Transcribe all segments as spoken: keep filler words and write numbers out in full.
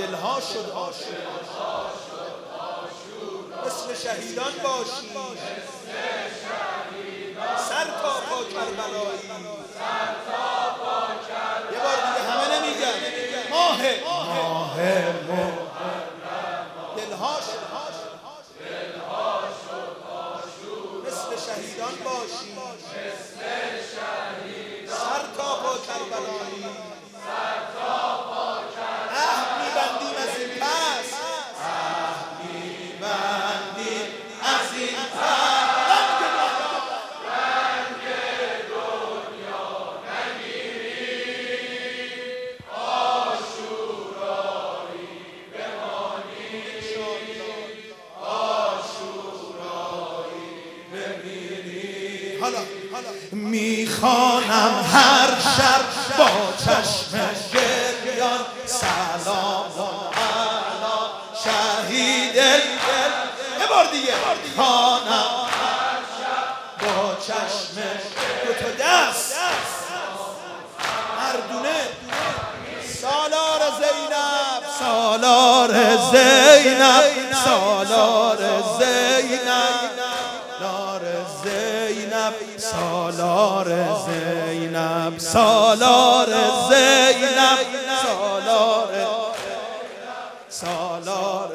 دلها شد آشوب، مثل شهیدان باشی، سر تا پا کربلایی. یه بار دیگه همه نمیگن ماه ماه دلها شد مثل شهیدان باشی، سر تا پا کربلایی. عهد می‌بندیم از این پس، عهد می‌بندیم از این پس، رنگ دنیا نگیری، عاشورایی بمانی، عاشورایی بمیری. حالا میخوانم هر شب با چشم گریان سلام علی شهید دل. یه بار دیگه میخوانم هر شب با چشم دو تا دست مردونه سالار زینب، سالار زینب، سالار زینب، سالار زینب، سالار زینب، سالار زینب، سالار سالار.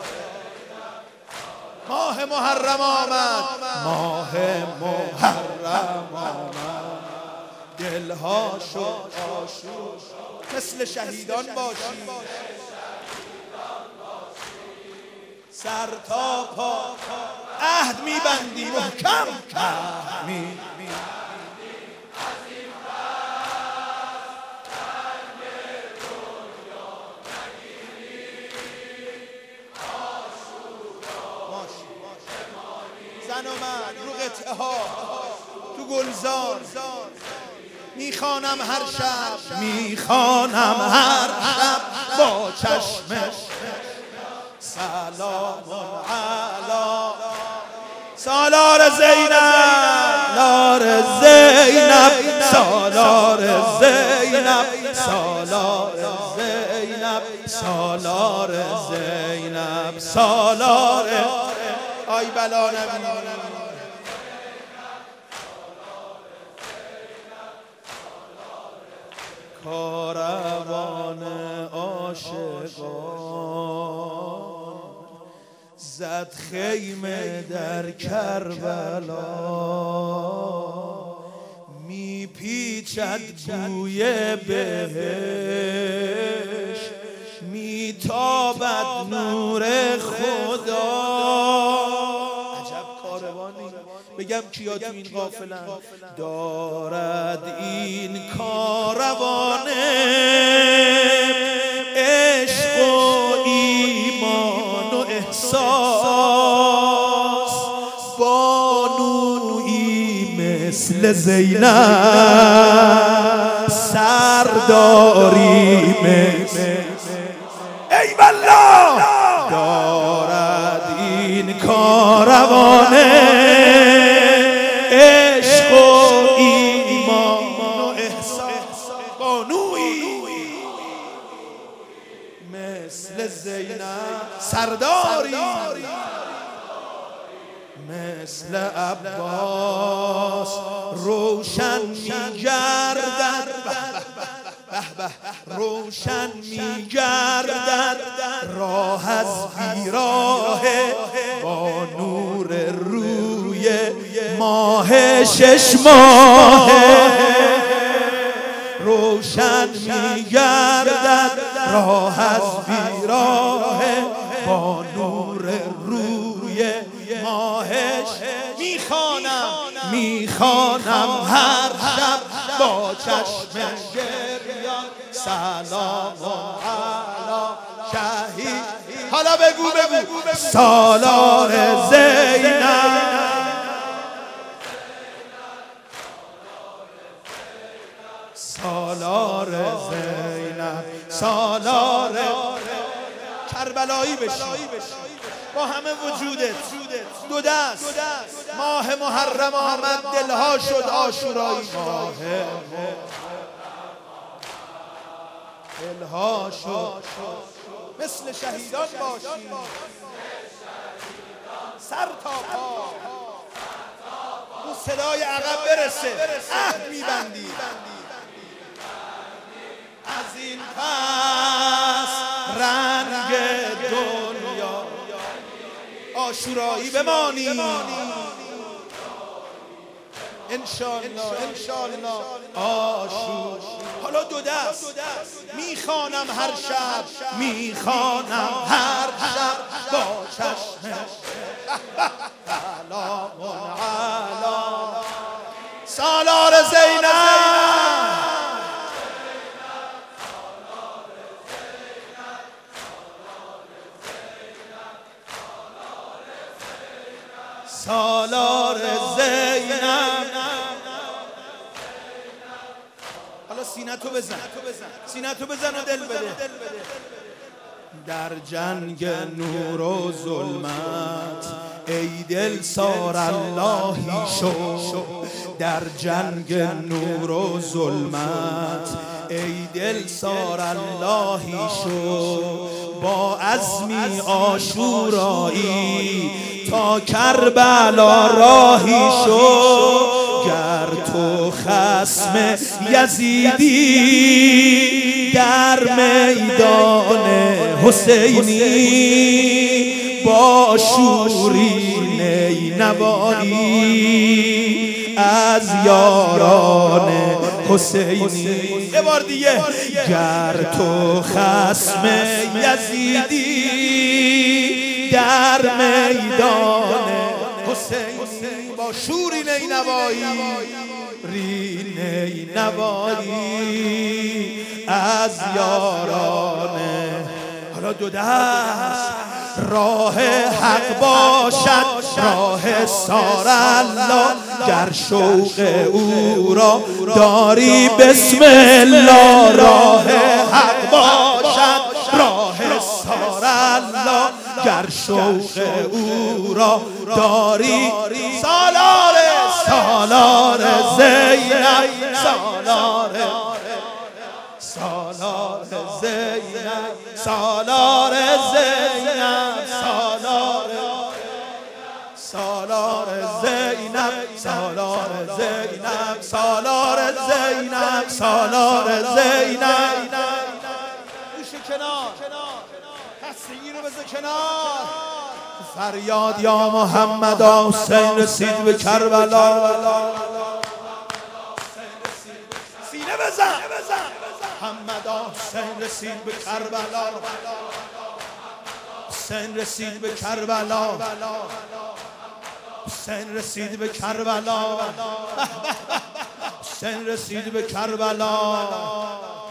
ماه محرم آمد، ماه محرم آمد، دلها شد آشوب، مثل شهیدان باشی، سر تا پا عهد میبندی محکم، عهد میبندی از این پس، رنگ دنیا نگیری، عاشورایی بمانی. زن و مرد رو قطعه ها تو گلزار میخوانم هر شب، میخوانم هر شب با چشمش سلام علی سالار زینب، سالار زینب، سالار زینب، سالار زینب، سالار زینب، سالار. آی بلا نبینی کاروان عاشقان زد خیمه در کربلا، میپیچد بوی بهشت، میتابد نور خدا. عجب کاروانی. بگم کیا تو این قافلن؟ دارد این کاروان عشق و ایمان و احساس، بانویی مثل زینب، سرداری مثل ای والله. دارد این کاروان عشق و ایمان و احساس، بانویی مثل زینب، سرداری مثل عباس، روشن می‌گردد روشن می‌گردد راه از بیراه، با نور روی ماه شش ماه. روشن می‌گردد راه از بیراه، با نور روی ماهش. میخوانم میخوانم هر شب با چشم گریان سلام علی شهید. حالا بگو بگو سالار زینب، سالار زینب، سالار کربلایی بشی با همه وجودت، دو دست. ماه محرم آمد، دلها شد آشورایی. ماه دلها شد مثل شهیدان باشیم سر تا پا. اون صدای عقب برسه عهد میبندی از این پس رنگ دنیا عاشورایی بمانی انشالله انشالله عاشور. حالا دو دست میخوانم هر شب میخوانم هر شب با چشم سلام علی سالار زینب سالار زینب. حالا سینه تو بزن سینه تو بزن و دل بده. در جنگ نور و ظلمت ای دل سار اللهی شو. در جنگ نور و ظلمت ای دل سار اللهی شو. با عزمی عاشورایی تا کربلا راهی شو. گر تو خصم یزیدی در میدان حسینی با شورین نوایی از یاران حسینی. یه بار دیگه گر تو خصم یزیدی در میدان حسینی با شورین نوایی رین نوایی از یاران. حالا دو دست راه حق باشد راه سار الله. گر شوق او را داری بسم الله. راه حق باشد راه سار الله. گر شوق او را داری سالار سالار زینب سالار سالار زینب سالار زینب سالار سالار زینب سالار زینب سالار زینب سالار زینب. گوش کنار خستگی رو بذار کنار. فریاد یا محمد حسین رسید به کربلا. سینه بزن محمد حسین رسید به کربلا. حسین رسید به کربلا. حسین رسید به کربلا. حسین رسید به کربلا.